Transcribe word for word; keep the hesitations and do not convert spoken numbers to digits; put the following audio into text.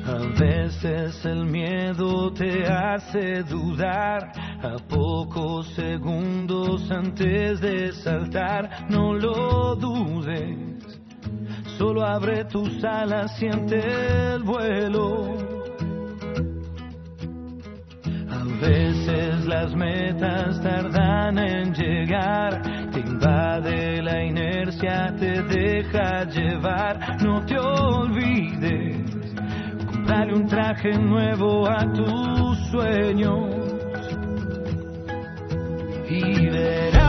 A veces el miedo te hace dudar, a pocos segundos antes de saltar. No lo dudes, solo abre tus alas, siente el vuelo. A veces las metas tardan en llegar, te invade la inercia, te deja llevar. No te olvides, dale un traje nuevo a tus sueños y verás